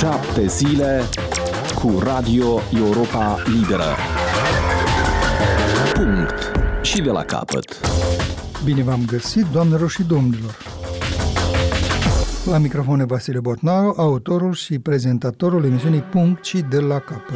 7 zile cu Radio Europa Liberă. Punct. Și de la capăt. Bine v-am găsit, doamnelor și domnilor. La microfon Vasile Botnaru, autorul și prezentatorul emisiunii Punct și de la capăt.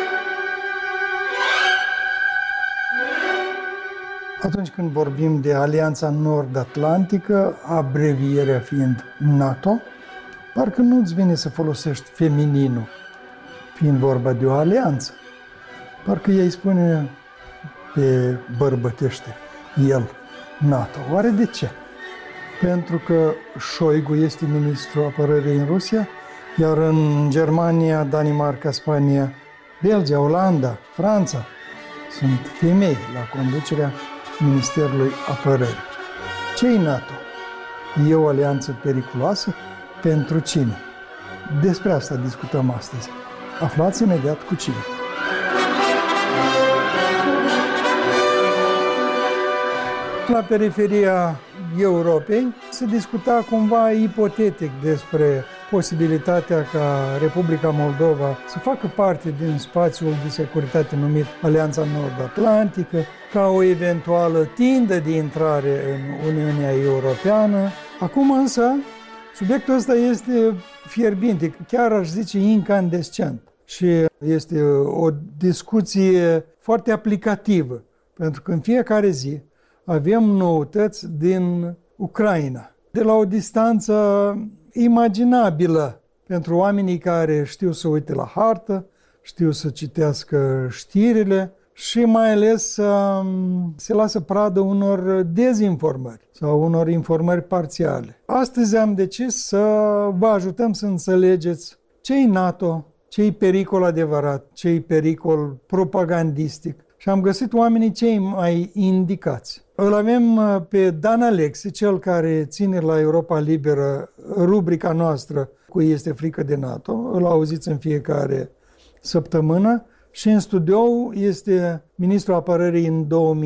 Atunci când vorbim de Alianța Nord-Atlantică, abrevierea fiind NATO, parcă nu-ți vine să folosești femininul, fiind vorba de o alianță. Parcă ei spune pe bărbătește, el, NATO. Oare de ce? Pentru că Șoigu este ministrul apărării în Rusia, iar în Germania, Danemarca, Spania, Belgia, Olanda, Franța sunt femei la conducerea Ministerului Apărării. Ce-i NATO? E o alianță periculoasă? Pentru cine? Despre asta discutăm astăzi. Aflați imediat cu cine. La periferia Europei se discuta cumva ipotetic despre posibilitatea ca Republica Moldova să facă parte din spațiul de securitate numit Alianța Nord-Atlantică, ca o eventuală tindă de intrare în Uniunea Europeană. Acum însă, subiectul ăsta este fierbinte, chiar aș zice incandescent. Și este o discuție foarte aplicativă, pentru că în fiecare zi avem noutăți din Ucraina, de la o distanță imaginabilă pentru oamenii care știu să uite la hartă, știu să citească știrile și mai ales se lasă pradă unor dezinformări sau unor informări parțiale. Astăzi am decis să vă ajutăm să înțelegeți ce-i NATO, ce-i pericol adevărat, ce-i pericol propagandistic. Și am găsit oamenii cei mai indicați. Îl avem pe Dan Alexi, cel care ține la Europa Liberă rubrica noastră Cui este frică de NATO. Îl auziți în fiecare săptămână. Și în studio este ministrul apărării în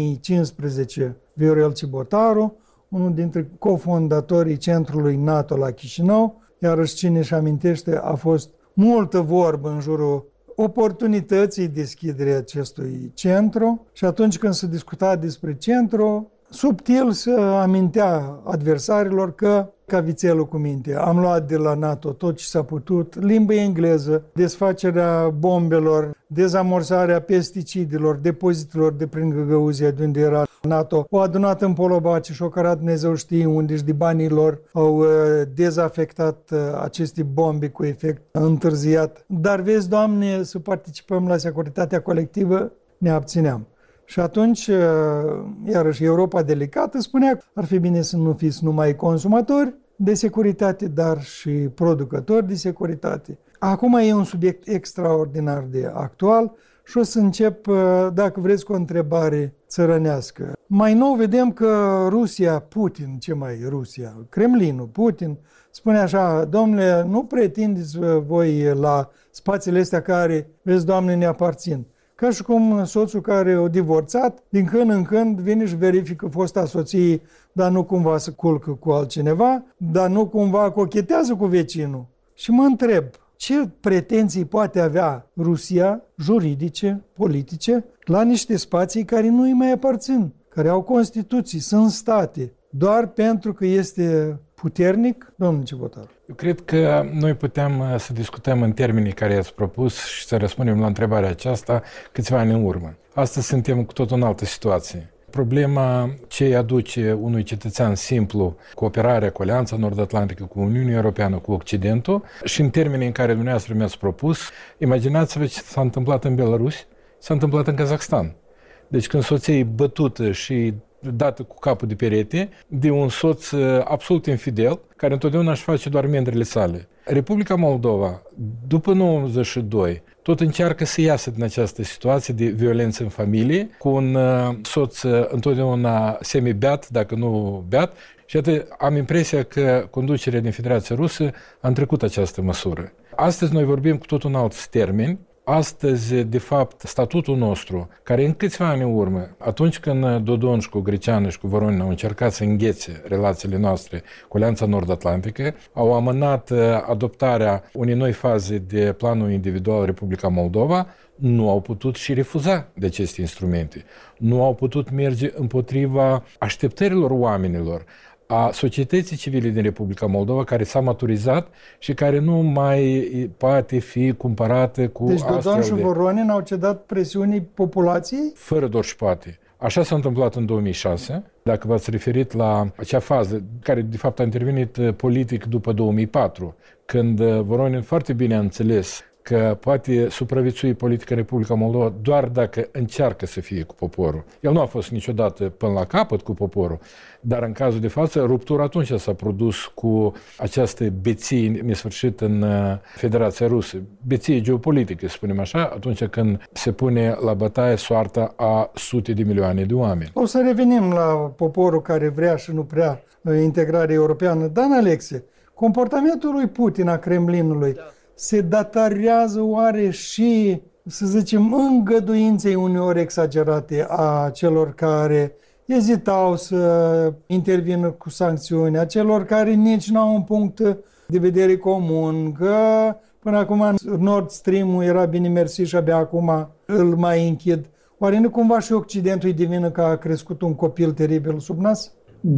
2015, Viorel Cibotaru, unul dintre cofondatorii centrului NATO la Chișinău. Iarăși cine își amintește, a fost multă vorbă în jurul oportunității deschiderii acestui centru și atunci când se discuta despre centru, subtil se amintea adversarilor că, ca vițelul cu minte, am luat de la NATO tot ce s-a putut, limbă engleză, desfacerea bombelor, dezamorsarea pesticidelor, depozitelor de prin Găgăuzia, de unde era NATO, o adunat în Polobaci și o cărat Dumnezeu știe unde și de banii lor au dezafectat aceste bombe cu efect întârziat. Dar vezi, Doamne, să participăm la securitatea colectivă, ne abțineam. Și atunci, iarăși, Europa delicată spunea că ar fi bine să nu fiți numai consumatori de securitate, dar și producători de securitate. Acum e un subiect extraordinar de actual și o să încep, dacă vreți, cu o întrebare țărănească. Mai nou vedem că Rusia, Putin, Kremlinul, Putin, spune așa: domnule, nu pretindeți voi la spațiile astea care, vezi, Doamne, ne aparțin. Ca și cum soțul care o divorțat, din când în când vine și verifică fosta soție, dar nu cumva se culcă cu altcineva, dar nu cumva cochetează cu vecinul. Și mă întreb, ce pretenții poate avea Rusia, juridice, politice, la niște spații care nu îi mai aparțin, care au Constituții, sunt state, doar pentru că este puternic? Domnul Cibotaru. Eu cred că noi putem să discutăm în termenii care i-ați propus și să răspundem la întrebarea aceasta câțiva ani în urmă. Astăzi suntem cu tot în altă situație. Problema ce îi aduce unui cetățean simplu cooperarea cu Alianța Nord-Atlantică, cu Uniunea Europeană, cu Occidentul și în termenii în care dumneavoastră mi-ați propus, imaginați-vă ce s-a întâmplat în Belarus, s-a întâmplat în Kazakhstan. Deci când soția e bătută și dată cu capul de perete de un soț absolut infidel, care întotdeauna își face doar mendrele sale. Republica Moldova, după 92, tot încearcă să iasă din această situație de violență în familie, cu un soț întotdeauna semi-beat, dacă nu beat, și atât am impresia că conducerea din Federația Rusă a întrecut această măsură. Astăzi noi vorbim cu tot un alt termen, Astăzi, de fapt, statutul nostru, care în câțiva ani în urmă, atunci când Dodon și cu Greceanu și cu Voronin au încercat să înghețe relațiile noastre cu Alianța Nord-Atlantică, au amânat adoptarea unei noi faze de planul individual Republica Moldova, nu au putut și refuza de aceste instrumente. Nu au putut merge împotriva așteptărilor oamenilor, a societății civile din Republica Moldova, care s-a maturizat și care nu mai poate fi cumpărată cu Deci Dodon și astfel de... Voronin au cedat presiunii populației? Fără doar și poate. Așa s-a întâmplat în 2006, dacă v-ați referit la acea fază care de fapt a intervenit politic după 2004, când Voronin foarte bine a înțeles că poate supraviețui politica în Republica Moldova doar dacă încearcă să fie cu poporul. El nu a fost niciodată până la capăt cu poporul, dar în cazul de față, ruptura atunci s-a produs cu această beție nesfârșită în Federația Rusă. Beție geopolitică, să spunem așa, atunci când se pune la bătaie soarta a sute de milioane de oameni. O să revenim la poporul care vrea și nu prea integrare europeană. Dan Alexe, comportamentul lui Putin, a Kremlinului, se datorează oare și, să zicem, îngăduinței uneori exagerate a celor care ezitau să intervină cu sancțiuni, a celor care nici nu au un punct de vedere comun, că până acum Nord Stream-ul era bine mersi și abia acum îl mai închid. Oare nu cumva și Occidentul îi divină că a crescut un copil teribil sub nas?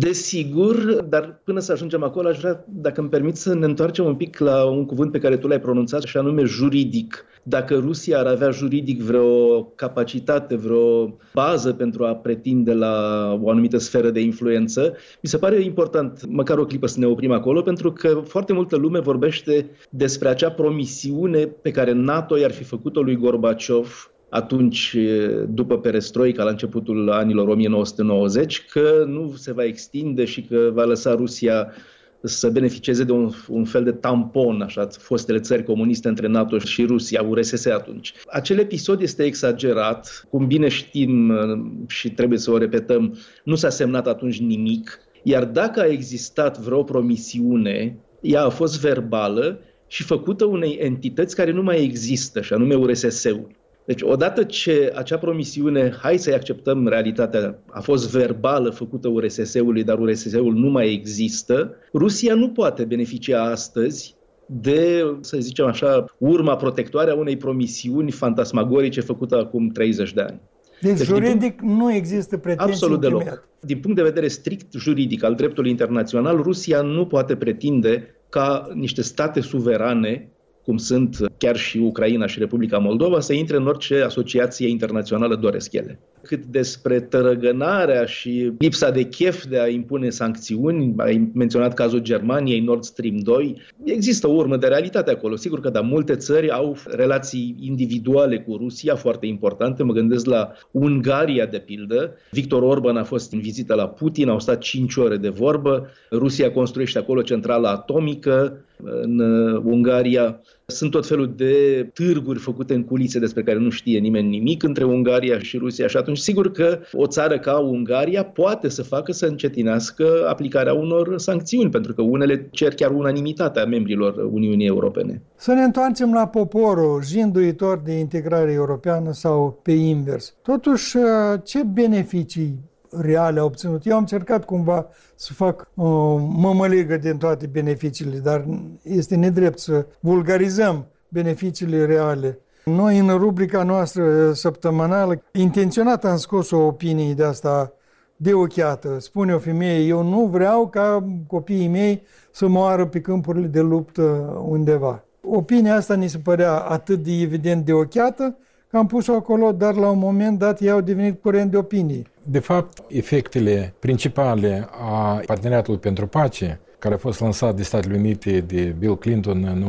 Desigur, dar până să ajungem acolo, aș vrea, dacă îmi permit, să ne întoarcem un pic la un cuvânt pe care tu l-ai pronunțat, și anume juridic. Dacă Rusia ar avea juridic vreo capacitate, vreo bază pentru a pretinde la o anumită sferă de influență, mi se pare important, măcar o clipă, să ne oprim acolo, pentru că foarte multă lume vorbește despre acea promisiune pe care NATO i-ar fi făcut-o lui Gorbaciov atunci, după perestroica, la începutul anilor 1990, că nu se va extinde și că va lăsa Rusia să beneficieze de un fel de tampon, așa, fostele țări comuniste între NATO și Rusia, URSS atunci. Acel episod este exagerat, cum bine știm și trebuie să o repetăm, nu s-a semnat atunci nimic, iar dacă a existat vreo promisiune, ea a fost verbală și făcută unei entități care nu mai există, și anume URSS-ul. Deci, odată ce acea promisiune, hai să-i acceptăm realitatea, a fost verbală, făcută URSS-ului, dar URSS-ul nu mai există, Rusia nu poate beneficia astăzi de, să zicem așa, urma protectoare a unei promisiuni fantasmagorice făcută acum 30 de ani. Deci juridic nu există pretenții. Absolut deloc. Din punct de vedere strict juridic al dreptului internațional, Rusia nu poate pretinde ca niște state suverane, cum sunt chiar și Ucraina și Republica Moldova, să intre în orice asociație internațională doresc ele. Cât despre tărăgânarea și lipsa de chef de a impune sancțiuni, ai menționat cazul Germaniei, Nord Stream 2, există o urmă de realitate acolo. Sigur că da, multe țări au relații individuale cu Rusia foarte importante, mă gândesc la Ungaria de pildă. Victor Orban a fost în vizită la Putin, au stat 5 ore de vorbă, Rusia construiește acolo centrală atomică, în Ungaria sunt tot felul de târguri făcute în culițe despre care nu știe nimeni nimic între Ungaria și Rusia și atunci sigur că o țară ca Ungaria poate să facă să încetinească aplicarea unor sancțiuni, pentru că unele cer chiar unanimitatea membrilor Uniunii Europene. Să ne întoarcem la poporul jinduitor de integrare europeană sau pe invers. Totuși, ce beneficii reale a obținut? Eu am încercat cumva să fac o mămăligă din toate beneficiile, dar este nedrept să vulgarizăm beneficiile reale. Noi, în rubrica noastră săptămânală, intenționat am scos o opinie de asta de ochiată. Spune o femeie, eu nu vreau ca copiii mei să moară pe câmpurile de luptă undeva. Opinia asta ni se părea atât de evident de ochiată, că am pus-o acolo, dar la un moment dat ei au devenit curent de opinii. De fapt, efectele principale a Parteneriatului pentru Pace, care a fost lansat de Statele Unite de Bill Clinton în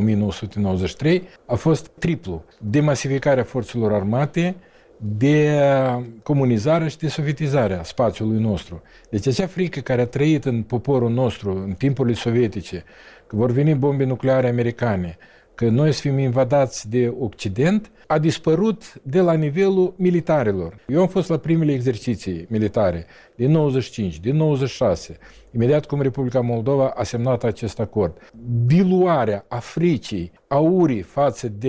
1993, a fost triplu. Demasificarea forțelor armate, de comunizare și de sovietizarea spațiului nostru. Deci acea frică care a trăit în poporul nostru în timpurile sovietice, că vor veni bombe nucleare americane, că noi să fim invadați de Occident, a dispărut de la nivelul militarilor. Eu am fost la primele exerciții militare din 95, din 96, imediat cum Republica Moldova a semnat acest acord. Diluarea a fricii, a urii față de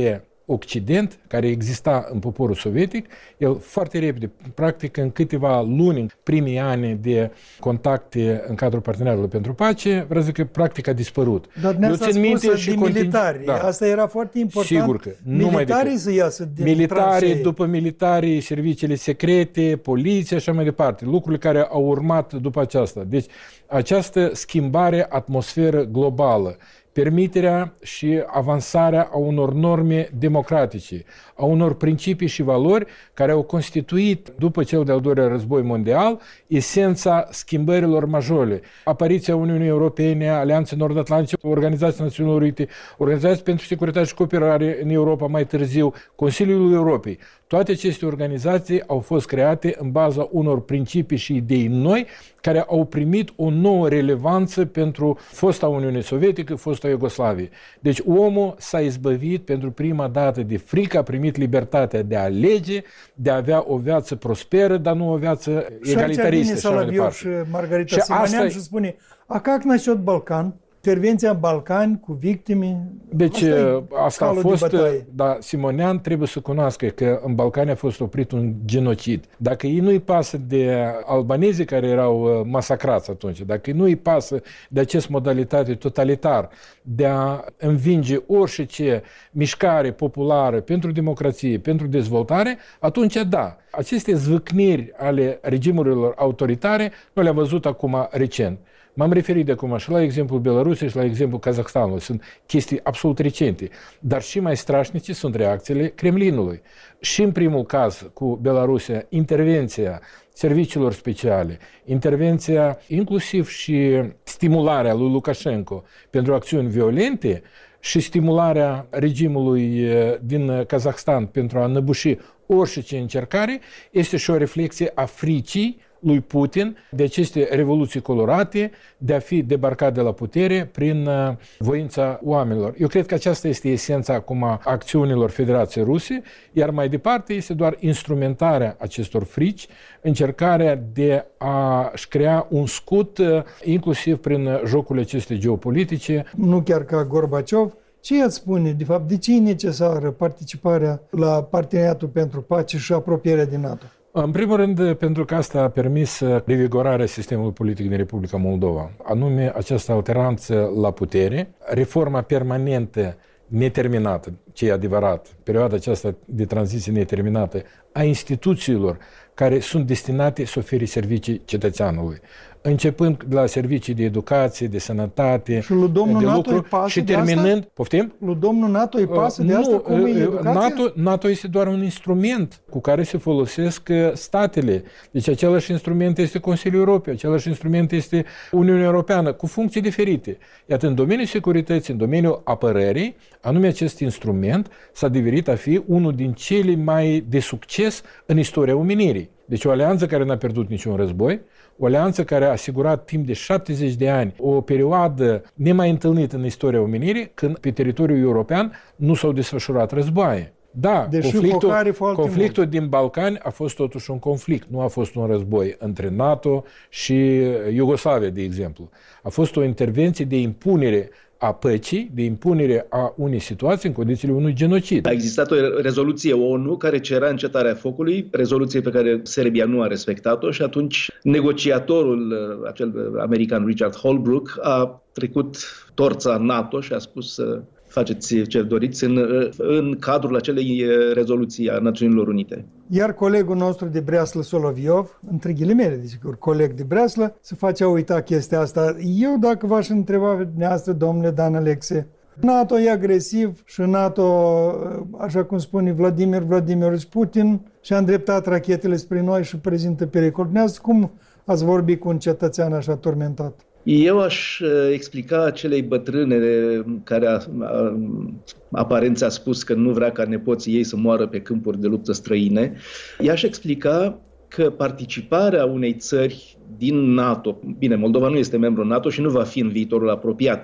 Occident, care exista în poporul sovietic, el foarte repede, practic în câteva luni, în primii ani de contacte în cadrul Parteneriatului pentru Pace, vreau să zic că practic a dispărut. Dar ne-ați spus de militari. Da. Asta era foarte important. Sigur că. Militarii să iasă din militarii, după militarii, serviciile secrete, poliția și așa mai departe. Lucrurile care au urmat după aceasta. Deci această schimbare atmosferă globală, permiterea și avansarea a unor norme democratice, a unor principii și valori care au constituit, după cel de-al doilea război mondial, esența schimbărilor majore. Apariția Uniunii Europene, Alianței Nord-Atlantice, Organizația Națiunilor Unite, Organizația pentru Securitate și Cooperare în Europa mai târziu, Consiliul Europei. Toate aceste organizații au fost create în baza unor principii și idei noi care au primit o nouă relevanță pentru fosta Uniune Sovietică, fosta Iugoslavie. Deci omul s-a izbăvit pentru prima dată de frică, a primit libertatea de a alege, de a avea o viață prosperă, dar nu o viață egalitaristă. Și aici vine și Margarita Simonyan și spune, a как насчет Balcan? Intervenția în Balcani cu victime. Deci asta a fost, dar Simonyan trebuie să cunoască că în Balcani a fost oprit un genocid. Dacă ei nu-i pasă de albanezii care erau masacrați atunci, dacă nu-i pasă de această modalitate totalitară de a învinge orice mișcare populară pentru democrație, pentru dezvoltare, atunci da. Aceste zvâcniri ale regimurilor autoritare nu le-am văzut acum recent. M-am referit de acum și la exemplul Belarusiei și la exemplul Kazahstanului. Sunt chestii absolut recente. Dar și mai strașnice sunt reacțiile Kremlinului. Și în primul caz cu Belarusia, intervenția serviciilor speciale, intervenția inclusiv și stimularea lui Lukashenko pentru acțiuni violente și stimularea regimului din Kazahstan pentru a înăbuși orice încercare, este și o reflexie a fricii lui Putin de aceste revoluții colorate, de a fi debarcat de la putere prin voința oamenilor. Eu cred că aceasta este esența acum a acțiunilor Federației Ruse, iar mai departe este doar instrumentarea acestor frici, încercarea de a-și crea un scut, inclusiv prin jocurile acestea geopolitice. Nu chiar ca Gorbaciov. Ce ați spune, de fapt, de ce e necesară participarea la Parteneriatul pentru Pace și apropierea din NATO? În primul rând, pentru că asta a permis revigorarea sistemului politic din Republica Moldova, anume această alternanță la putere, reforma permanentă neterminată, ce e adevărat, perioada aceasta de tranziție neterminată a instituțiilor care sunt destinate să ofere servicii cetățeanului, începând de la servicii de educație, de sănătate, și lui domnul de NATO lucru și terminând, poftim? Lui domnul NATO îi pasă de asta? Cum e educația? NATO este doar un instrument cu care se folosesc statele. Deci același instrument este Consiliul Europei, același instrument este Uniunea Europeană, cu funcții diferite. Iată, în domeniul securității, în domeniul apărării, anume acest instrument s-a devenit a fi unul din cele mai de succes în istoria omenirii. Deci o alianță care n-a pierdut niciun război, o alianță care a asigurat timp de 70 de ani o perioadă nemai întâlnită în istoria omenirii, când pe teritoriul european nu s-au desfășurat războaie. Da, conflictul din Balcani a fost totuși un conflict, nu a fost un război între NATO și Iugoslavia, de exemplu. A fost o intervenție de impunere a păcii, de impunere a unei situații în condițiile unui genocid. A existat o rezoluție ONU care cerea încetarea focului, rezoluție pe care Serbia nu a respectat-o și atunci negociatorul, acel american Richard Holbrooke, a trecut torța NATO și a spus să faceți ce doriți în cadrul acelei rezoluții a Națiunilor Unite. Iar colegul nostru de Breaslă, Soloviov, între ghilimele, desigur, coleg de Breaslă, se face a uita chestia asta. Eu, dacă v-aș întreba pe dumneavoastră, domnule Dan Alexe, NATO e agresiv și NATO, așa cum spune Vladimir Vladimirovich Putin, și-a îndreptat rachetele spre noi și prezintă pericol. Dumneavoastră, cum ați vorbit cu un cetățean așa turmentat? Eu aș explica acelei bătrâne care aparent ți-a spus că nu vrea ca nepoții ei să moară pe câmpuri de luptă străine. I-aș explica că participarea unei țări din NATO, bine, Moldova nu este membru NATO și nu va fi în viitorul apropiat,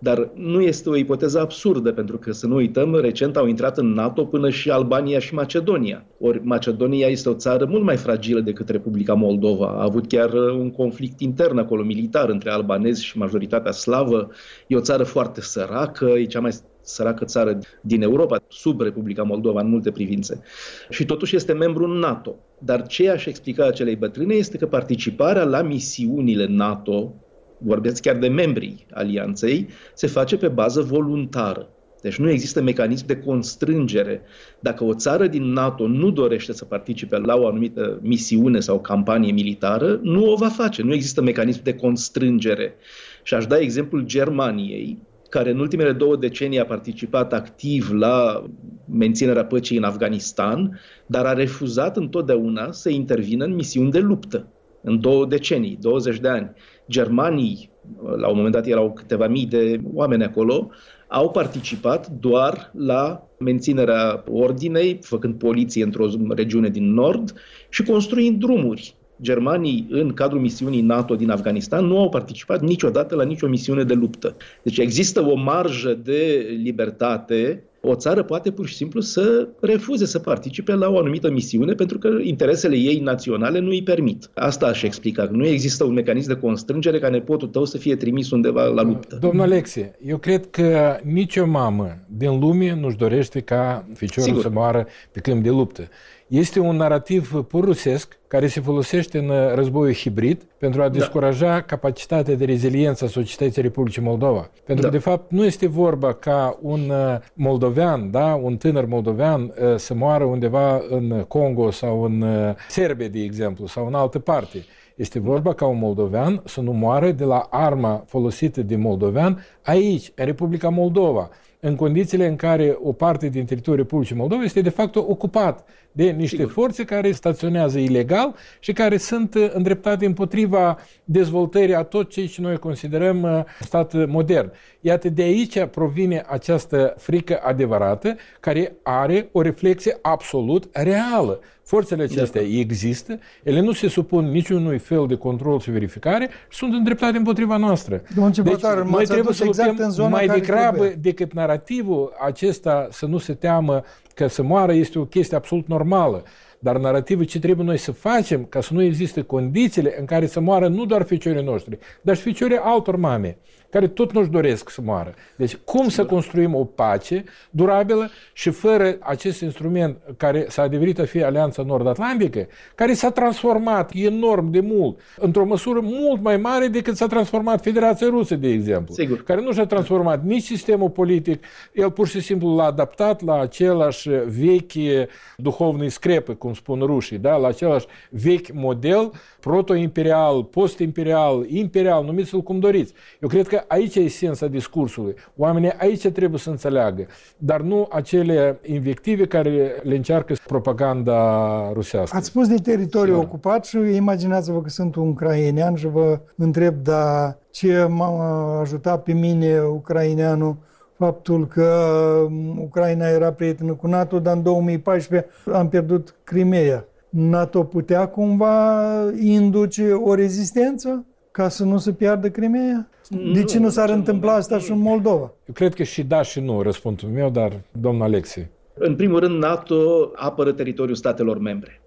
Dar nu este o ipoteză absurdă, pentru că, să nu uităm, recent au intrat în NATO până și Albania și Macedonia. Ori Macedonia este o țară mult mai fragilă decât Republica Moldova. A avut chiar un conflict intern acolo, militar, între albanezi și majoritatea slavă. E o țară foarte săracă, e cea mai săracă țară din Europa, sub Republica Moldova în multe privințe. Și totuși este membru în NATO. Dar ce aș explica acelei bătrâne este că participarea la misiunile NATO, vorbeați chiar de membrii alianței, se face pe bază voluntară. Deci nu există mecanism de constrângere. Dacă o țară din NATO nu dorește să participe la o anumită misiune sau campanie militară, nu o va face. Nu există mecanism de constrângere. Și aș da exemplul Germaniei, care în ultimele 2 decenii a participat activ la menținerea păcii în Afganistan, dar a refuzat întotdeauna să intervină în misiuni de luptă. În 2 decenii, 20 de ani. Germanii, la un moment dat erau câteva mii de oameni acolo, au participat doar la menținerea ordinei, făcând poliție într-o regiune din nord și construind drumuri. Germanii, în cadrul misiunii NATO din Afganistan, nu au participat niciodată la nicio misiune de luptă. Deci există o marjă de libertate. O țară poate pur și simplu să refuze să participe la o anumită misiune pentru că interesele ei naționale nu îi permit. Asta aș explica. Nu există un mecanism de constrângere ca nepotul tău să fie trimis undeva la luptă. Domnul Alexie, eu cred că nicio mamă din lume nu-și dorește ca ficiorul să moară pe câmp de luptă. Este un narativ pur rusesc care se folosește în războiul hibrid pentru a descuraja capacitatea de reziliență a societății Republicii Moldova. Pentru că, de fapt, nu este vorba ca un moldovean, un tânăr moldovean să moară undeva în Congo sau în Serbia, de exemplu, sau în altă parte. Este vorba ca un moldovean să nu moară de la arma folosită de moldovean aici, în Republica Moldova, în condițiile în care o parte din teritoriul Republicii Moldova este de fapt ocupat de niște forțe care staționează ilegal și care sunt îndreptate împotriva dezvoltării a tot ce noi considerăm stat modern. Iată, de aici provine această frică adevărată care are o reflexie absolut reală. Forțele acestea există, ele nu se supun niciunui fel de control și verificare și sunt îndreptate împotriva noastră. Deci noi trebuie să luptăm mai degrabă decât narativul acesta să nu se teamă că să moară este o chestie absolut normală. Dar narativul ce trebuie noi să facem ca să nu existe condițiile în care să moară nu doar ficiorii noștri, dar și ficiorii altor mame, care tot nu-și doresc să moară. Deci cum să construim o pace durabilă și fără acest instrument care s-a adeverit a fi Alianța Nord-Atlantică, care s-a transformat enorm de mult, într-o măsură mult mai mare decât s-a transformat Federația Rusă, de exemplu, care nu și-a transformat nici sistemul politic, el pur și simplu l-a adaptat la același vechi duhovnii screpă, cum spun rușii, la același vechi model, proto-imperial, post-imperial, imperial, numiți-l cum doriți. Eu cred că aici e esența discursului. Oamenii aici trebuie să înțeleagă, dar nu acele invective care le încearcă propaganda rusească. Ați spus de teritoriu ocupat și imaginați-vă că sunt un ucrainean și vă întreb, dar ce m-a ajutat pe mine ucraineanul faptul că Ucraina era prietenă cu NATO, dar în 2014 am pierdut Crimea. NATO putea cumva induce o rezistență ca să nu se piardă Crimea? De ce nu s-ar întâmpla asta și în Moldova? Eu cred că și da și nu, răspunsul meu, dar domnul Alexie. În primul rând, NATO apără teritoriul statelor membre.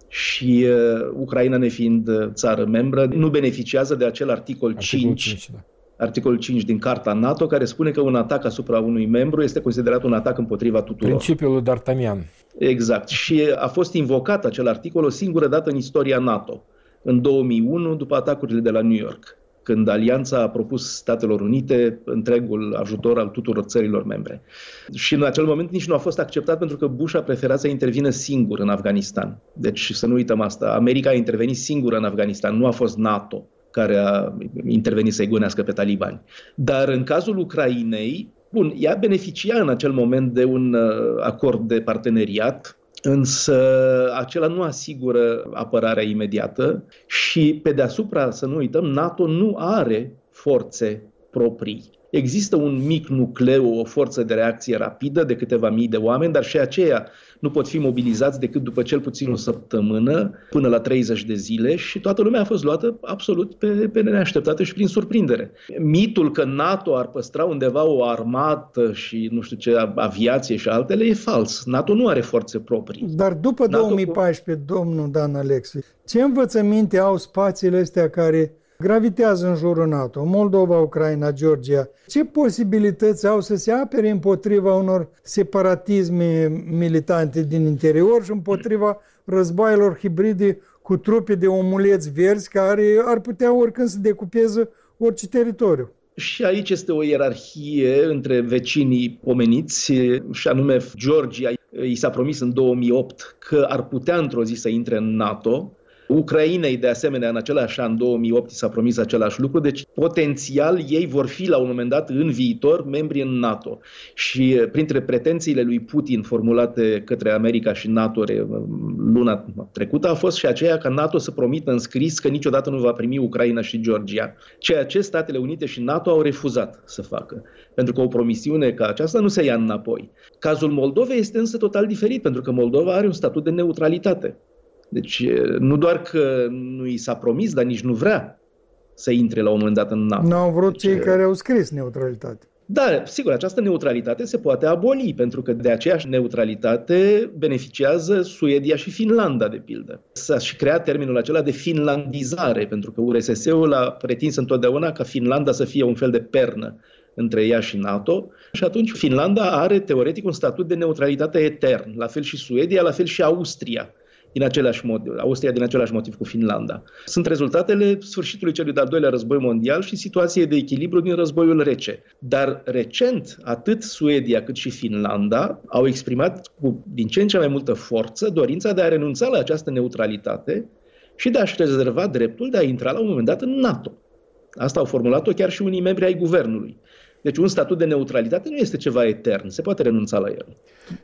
Și Ucraina, nefiind țară membră, nu beneficiază de acel articol 5 articolul 5 din Carta NATO, care spune că un atac asupra unui membru este considerat un atac împotriva tuturor. Principiul lui D'Artagnan. Exact. Și a fost invocat acel articol o singură dată în istoria NATO, în 2001, după atacurile de la New York, când Alianța a propus Statelor Unite întregul ajutor al tuturor țărilor membre. Și în acel moment nici nu a fost acceptat pentru că Bush a preferat să intervină singur în Afganistan. Deci să nu uităm asta. America a intervenit singură în Afganistan, nu a fost NATO care a intervenit să-i gonească pe talibani. Dar în cazul Ucrainei, ea beneficia în acel moment de un acord de parteneriat, însă acela nu asigură apărarea imediată și pe deasupra, să nu uităm, NATO nu are forțe proprii. Există un mic nucleu, o forță de reacție rapidă de câteva mii de oameni, dar și aceia nu pot fi mobilizați decât după cel puțin o săptămână, până la 30 de zile, și toată lumea a fost luată absolut pe neașteptate și prin surprindere. Mitul că NATO ar păstra undeva o armată și nu știu ce, aviație și altele, e fals. NATO nu are forțe proprii. Dar după 2014, domnul Dan Alexi, ce învățăminte au spațiile astea care gravitează în jurul NATO, Moldova, Ucraina, Georgia? Ce posibilități au să se apere împotriva unor separatisme militante din interior și împotriva războaielor hibride cu trupe de omuleți verzi care ar putea oricând să decupeze orice teritoriu? Și aici este o ierarhie între vecinii pomeniți, și anume Georgia. I s-a promis în 2008 că ar putea într-o zi să intre în NATO. Ucrainei, de asemenea, în același an, 2008, s-a promis același lucru, deci potențial ei vor fi la un moment dat în viitor membri în NATO. Și printre pretențiile lui Putin formulate către America și NATO luna trecută a fost și aceea ca NATO să promită în scris că niciodată nu va primi Ucraina și Georgia, ceea ce Statele Unite și NATO au refuzat să facă, pentru că o promisiune ca aceasta nu se ia înapoi. Cazul Moldovei este însă total diferit, pentru că Moldova are un statut de neutralitate. Deci nu doar că nu i s-a promis, dar nici nu vrea să intre la un moment dat în NATO. Nu au vrut cei care au scris neutralitate. Da, sigur, această neutralitate se poate aboli, pentru că de aceeași neutralitate beneficiază Suedia și Finlanda, de pildă. S-a și creat termenul acela de finlandizare, pentru că URSS-ul a pretins întotdeauna ca Finlanda să fie un fel de pernă între ea și NATO, și atunci Finlanda are teoretic un statut de neutralitate etern, la fel și Suedia, la fel și Austria. Austria din același motiv cu Finlanda. Sunt rezultatele sfârșitului celui de-al doilea război mondial și situației de echilibru din războiul rece. Dar recent, atât Suedia cât și Finlanda au exprimat din ce în ce mai multă forță dorința de a renunța la această neutralitate și de a-și rezerva dreptul de a intra la un moment dat în NATO. Asta au formulat-o chiar și unii membri ai guvernului. Deci un statut de neutralitate nu este ceva etern, se poate renunța la el.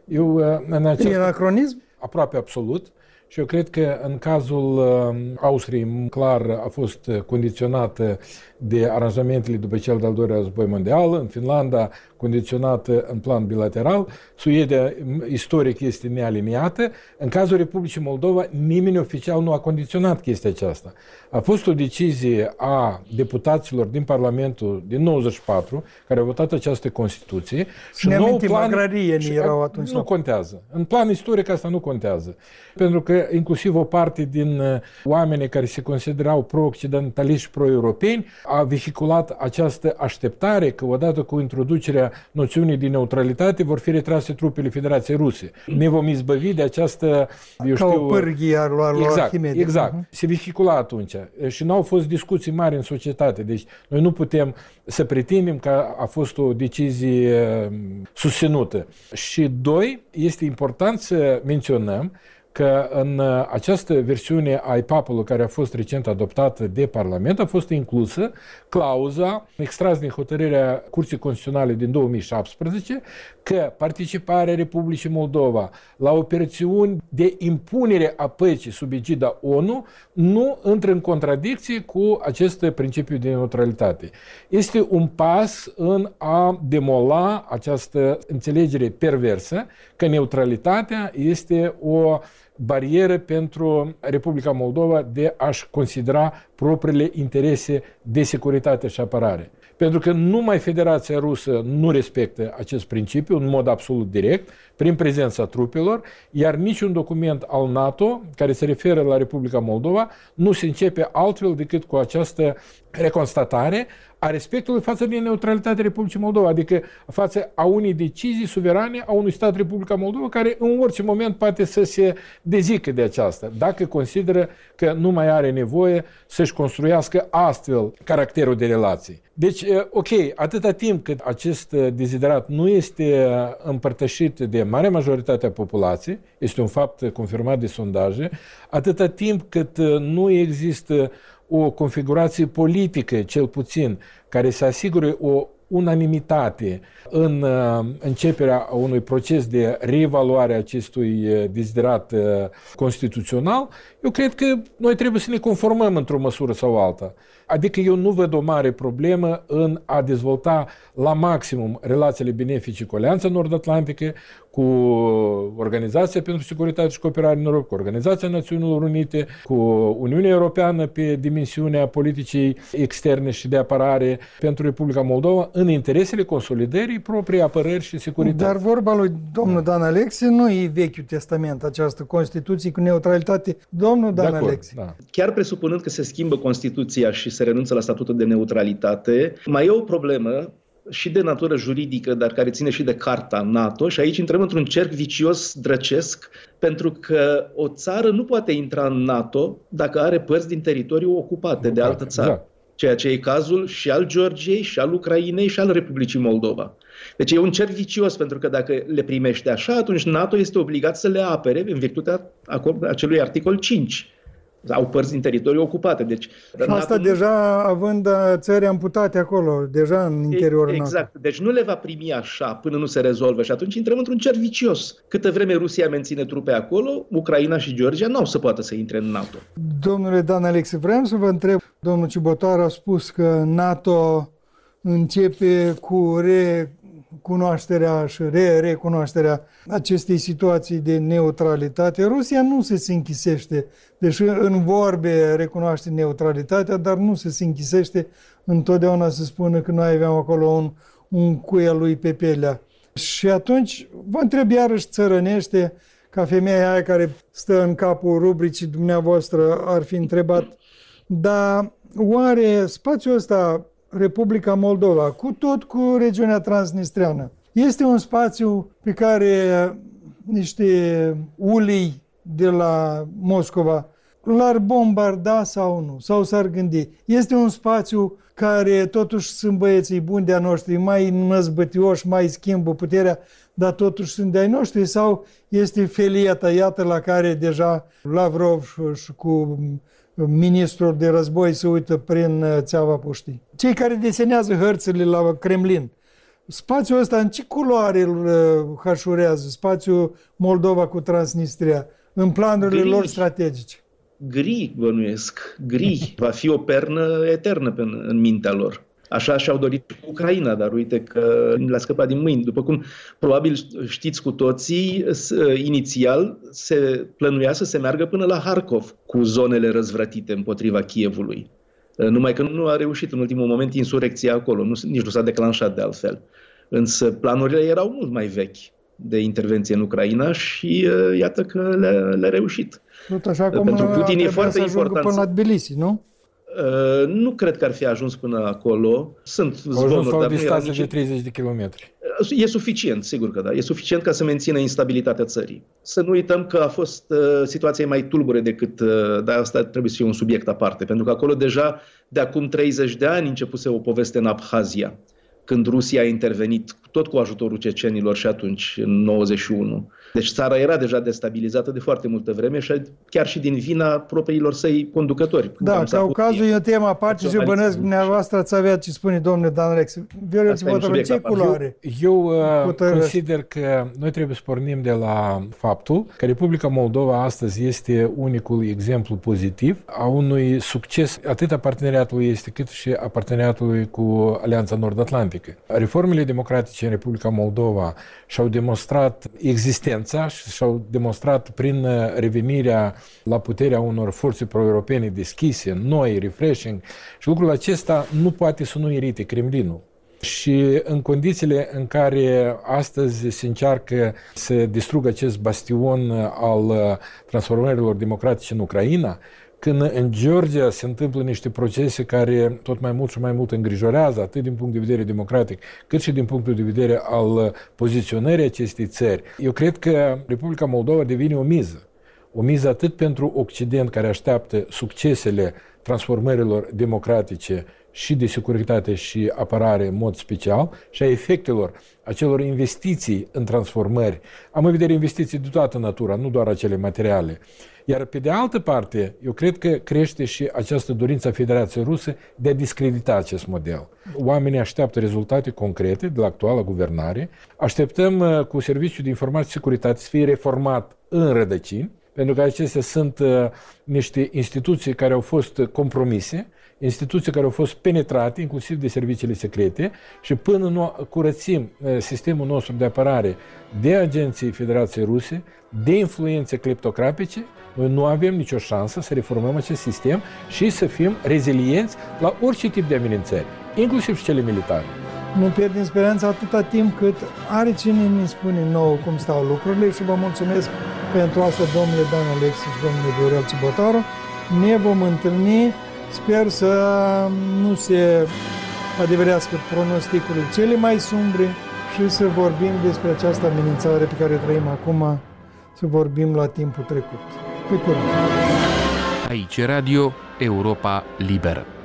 E anacronism? Aproape absolut. Și eu cred că în cazul Austriei, clar, a fost condiționată de aranjamentele după cel de-al doilea război mondial, în Finlanda condiționată în plan bilateral, Suedia istoric este nealiniată. În cazul Republicii Moldova, nimeni oficial nu a condiționat chestia aceasta. A fost o decizie a deputaților din Parlamentul din 94, care au votat această Constituție. Și ne amintim, agrarienii erau atunci. Nu contează. În plan istoric asta nu contează. Pentru că inclusiv o parte din oamenii care se considerau pro-occidentaliști și pro-europeni a vehiculat această așteptare că odată cu introducerea noțiunii de neutralitate vor fi retrase trupele Federației Ruse. Ne vom izbăvi de această, o pârghie ar lua Arhimede. Exact. Se vehicula atunci. Și n-au fost discuții mari în societate. Deci noi nu putem să pretindem că a fost o decizie susținută. Și doi, este important să menționăm că în această versiune a IPAP-ului care a fost recent adoptată de Parlament a fost inclusă clauza extras din hotărârea Curții Constituționale din 2017 că participarea Republicii Moldova la operațiuni de impunere a păcii sub egida ONU nu intră în contradicție cu acest principiu de neutralitate. Este un pas în a demola această înțelegere perversă că neutralitatea este o barieră pentru Republica Moldova de a-și considera propriile interese de securitate și apărare. Pentru că numai Federația Rusă nu respectă acest principiu în mod absolut direct, prin prezența trupelor, iar niciun document al NATO care se referă la Republica Moldova nu se începe altfel decât cu această reconstatare a respectului față de neutralitatea Republicii Moldova, adică față a unei decizii suverane a unui stat Republica Moldova care în orice moment poate să se dezică de aceasta, dacă consideră că nu mai are nevoie să-și construiască astfel caracterul de relații. Deci, ok, atâta timp cât acest deziderat nu este împărtășit de marea majoritate a populației, este un fapt confirmat de sondaje, atâta timp cât nu există o configurație politică, cel puțin, care să asigure o unanimitate în începerea unui proces de reevaluare a acestui deziderat constituțional, eu cred că noi trebuie să ne conformăm într-o măsură sau alta. Adică eu nu văd o mare problemă în a dezvolta la maximum relațiile benefice cu Alianța Nord-Atlantică, cu Organizația pentru Securitate și Cooperare în Europa, cu Organizația Națiunilor Unite, cu Uniunea Europeană pe dimensiunea politicii externe și de apărare pentru Republica Moldova în interesele consolidării proprii apărări și securității. Dar vorba lui domnul Dan Alexe nu e Vechiul Testament, această Constituție cu neutralitate. Domnul Dan Alexe. Da. Chiar presupunând că se schimbă Constituția și se renunță la statutul de neutralitate, mai e o problemă și de natură juridică, dar care ține și de Carta NATO, și aici intrăm într-un cerc vicios drăcesc, pentru că o țară nu poate intra în NATO dacă are părți din teritoriu ocupate de altă țară. Exact. Ceea ce e cazul și al Georgiei, și al Ucrainei, și al Republicii Moldova. Deci e un cerc vicios, pentru că dacă le primește așa, atunci NATO este obligat să le apere în virtutea acelui articol 5. Au părți din teritoriu ocupate. Deci, și asta deja având țări amputate acolo, deja în interiorul NATO. Exact. Deci nu le va primi așa până nu se rezolvă și atunci intrăm într-un cerc vicios. Câtă vreme Rusia menține trupe acolo, Ucraina și Georgia nu au să poată să intre în NATO. Domnule Dan Alexe, vreau să vă întreb, domnul Ciubotar a spus că NATO începe cu cunoașterea și recunoașterea acestei situații de neutralitate. Rusia nu se închisește, deși în vorbe recunoaște neutralitatea, dar nu se închisește întotdeauna să spună că noi aveam acolo un cui al lui pe pelea. Și atunci vă întreb iarăși țărănește, ca femeia aia care stă în capul rubricii dumneavoastră ar fi întrebat, dar oare spațiul ăsta, Republica Moldova, cu regiunea transnistreană, este un spațiu pe care niște ulii de la Moscova l-ar bombarda sau nu? Sau s-ar gândi? Este un spațiu care totuși sunt băieții buni de-a noștri, mai năzbătioși, mai schimbă puterea, dar totuși sunt de-ai noștri? Sau este felia tăiată la care deja Lavrov și cu ministrul de război se uită prin țeava puștii? Cei care desenează hărțile la Kremlin, spațiul ăsta în ce culoare îl hășurează, spațiul Moldova cu Transnistria, în planurile lor strategice? Gri, bănuiesc. Gri. Va fi o pernă eternă în mintea lor. Așa și-au dorit Ucraina, dar uite că le-a scăpat din mâini. După cum probabil știți cu toții, inițial se plănuia să se meargă până la Harkov cu zonele răzvrătite împotriva Kievului. Numai că nu a reușit în ultimul moment insurecția acolo, nici nu s-a declanșat de altfel. Însă planurile erau mult mai vechi de intervenție în Ucraina și iată că le-a reușit. Tot așa cum pentru Putin e foarte important până la Tbilisi, nu? Nu cred că ar fi ajuns până acolo. Sunt zvonuri, dar nu era de 30 de kilometri. E suficient, sigur că da. E suficient ca să mențină instabilitatea țării. Să nu uităm că a fost situația mai tulbure decât, dar asta trebuie să fie un subiect aparte, pentru că acolo deja de acum 30 de ani începuse o poveste în Abhazia, când Rusia a intervenit tot cu ajutorul cecenilor și atunci, în 91. Deci țara era deja destabilizată de foarte multă vreme și chiar și din vina propriilor săi conducători. Da, Caucazul e o temă aparte și bănesc dumneavoastră ați avea ce spune domnule Dan Alexe. Ce culoare? Eu consider că noi trebuie să pornim de la faptul că Republica Moldova astăzi este unicul exemplu pozitiv a unui succes atât a parteneriatului estic cât și a parteneriatului cu Alianța Nord-Atlantică. Reformele democratice în Republica Moldova și-au demonstrat existența și-au demonstrat prin revenirea la puterea unor forțe pro-europene deschise, noi, refreshing, și lucrul acesta nu poate să nu irite Kremlinul. Și în condițiile în care astăzi se încearcă să distrugă acest bastion al transformărilor democratice în Ucraina, când în Georgia se întâmplă niște procese care tot mai mult și mai mult îngrijorează, atât din punct de vedere democratic, cât și din punctul de vedere al poziționării acestei țări, eu cred că Republica Moldova devine o miză. O miză atât pentru Occident, care așteaptă succesele transformărilor democratice și de securitate și apărare în mod special și a efectelor acelor investiții în transformări. Am în vedere investiții de toată natura, nu doar acele materiale. Iar pe de altă parte, eu cred că crește și această dorință a Federației Ruse de a discredita acest model. Oamenii așteaptă rezultate concrete de la actuala guvernare. Așteptăm cu Serviciul de Informație și Securitate să fie reformat în rădăcini, pentru că acestea sunt niște instituții care au fost compromise, instituții care au fost penetrate, inclusiv de serviciile secrete, și până nu curățim sistemul nostru de apărare de agenții Federației Ruse, de influențe cleptocratice, noi nu avem nicio șansă să reformăm acest sistem și să fim rezilienți la orice tip de amenințări, inclusiv și cele militare. Nu pierdem speranța atâta timp cât are cine ne spune nouă cum stau lucrurile și vă mulțumesc pentru asta, domnule Dan Alexis și domnule Viorel Cibotaru. Ne vom întâlni, sper să nu se adeverească pronosticurile cele mai sumbre și să vorbim despre această amenințare pe care trăim acum, să vorbim la timpul trecut. Pe curând! Aici Radio Europa Liberă.